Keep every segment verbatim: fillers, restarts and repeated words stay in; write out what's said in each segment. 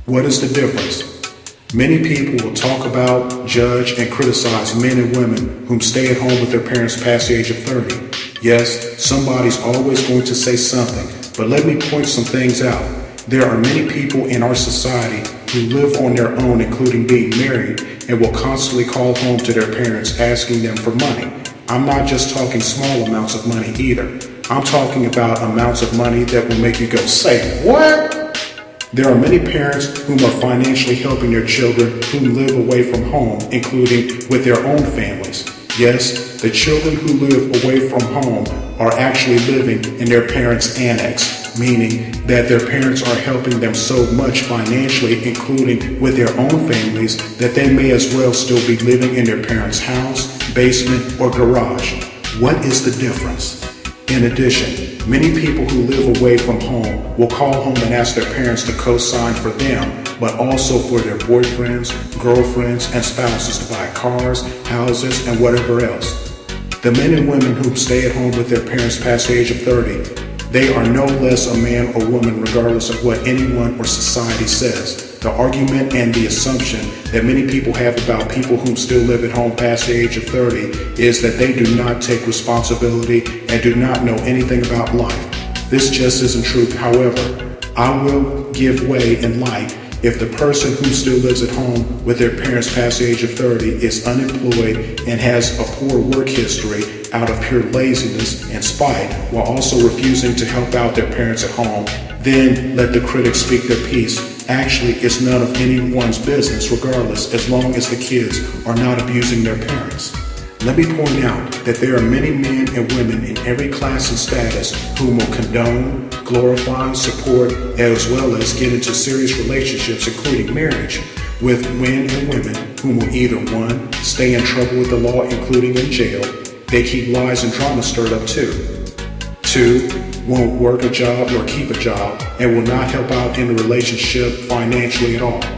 What is the difference? Many people will talk about, judge, and criticize men and women whom stay at home with their parents past the age of thirty. Yes, somebody's always going to say something, but let me point some things out. There are many people in our society who live on their own, including being married, and will constantly call home to their parents asking them for money. I'm not just talking small amounts of money either. I'm talking about amounts of money that will make you go, say, what? There are many parents whom are financially helping their children who live away from home, including with their own families. Yes, the children who live away from home are actually living in their parents' annex, meaning that their parents are helping them so much financially, including with their own families, that they may as well still be living in their parents' house, basement, or garage. What is the difference? In addition, many people who live away from home will call home and ask their parents to co-sign for them, but also for their boyfriends, girlfriends, and spouses to buy cars, houses, and whatever else. The men and women who stay at home with their parents past the age of thirty, they are no less a man or woman regardless of what anyone or society says. The argument and the assumption that many people have about people who still live at home past the age of thirty is that they do not take responsibility and do not know anything about life. This just isn't true. However, I will give way in light if the person who still lives at home with their parents past the age of thirty is unemployed and has a poor work history out of pure laziness and spite, while also refusing to help out their parents at home, then let the critics speak their piece. Actually, it's none of anyone's business regardless, as long as the kids are not abusing their parents. Let me point out that there are many men and women in every class and status who will condone, glorify, support, as well as get into serious relationships, including marriage, with men and women who will either one, stay in trouble with the law, including in jail. They keep lies and drama stirred up too. Two, won't work a job or keep a job and will not help out in the relationship financially at all.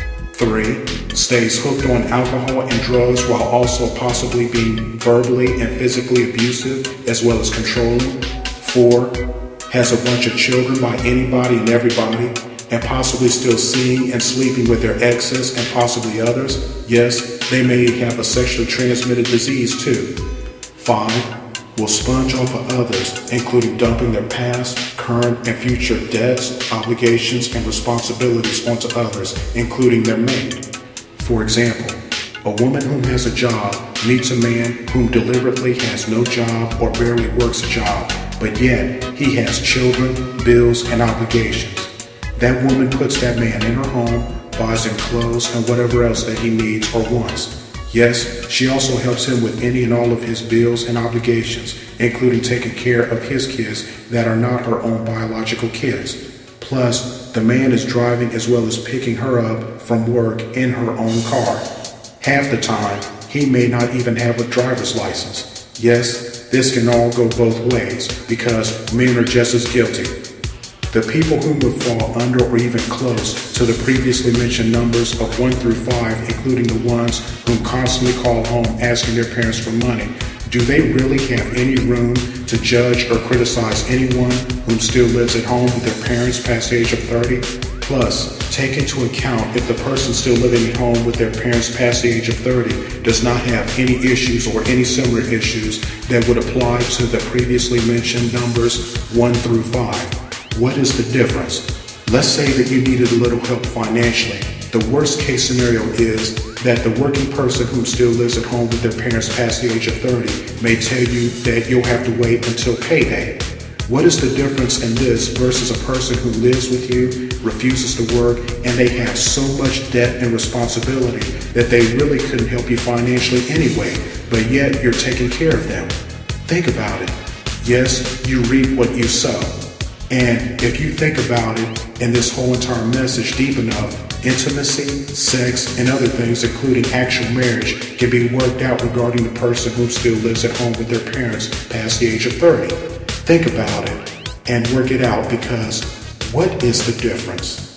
Three, stays hooked on alcohol and drugs while also possibly being verbally and physically abusive as well as controlling. Four, has a bunch of children by anybody and everybody and possibly still seeing and sleeping with their exes and possibly others. Yes, they may have a sexually transmitted disease too. Five, will sponge off of others, including dumping their past, current, and future debts, obligations, and responsibilities onto others, including their mate. For example, a woman who has a job meets a man whom deliberately has no job or barely works a job, but yet he has children, bills, and obligations. That woman puts that man in her home, buys him clothes and whatever else that he needs or wants. Yes, she also helps him with any and all of his bills and obligations, including taking care of his kids that are not her own biological kids. Plus, the man is driving as well as picking her up from work in her own car. Half the time, he may not even have a driver's license. Yes, this can all go both ways because men are just as guilty. The people who would fall under or even close to the previously mentioned numbers of one through five, including the ones who constantly call home asking their parents for money, do they really have any room to judge or criticize anyone who still lives at home with their parents past the age of thirty? Plus, take into account if the person still living at home with their parents past the age of thirty does not have any issues or any similar issues that would apply to the previously mentioned numbers one through five. What is the difference? Let's say that you needed a little help financially. The worst case scenario is that the working person who still lives at home with their parents past the age of thirty may tell you that you'll have to wait until payday. What is the difference in this versus a person who lives with you, refuses to work, and they have so much debt and responsibility that they really couldn't help you financially anyway, but yet you're taking care of them? Think about it. Yes, you reap what you sow. And if you think about it, in this whole entire message deep enough, intimacy, sex, and other things, including actual marriage, can be worked out regarding the person who still lives at home with their parents past the age of thirty. Think about it and work it out, because what is the difference?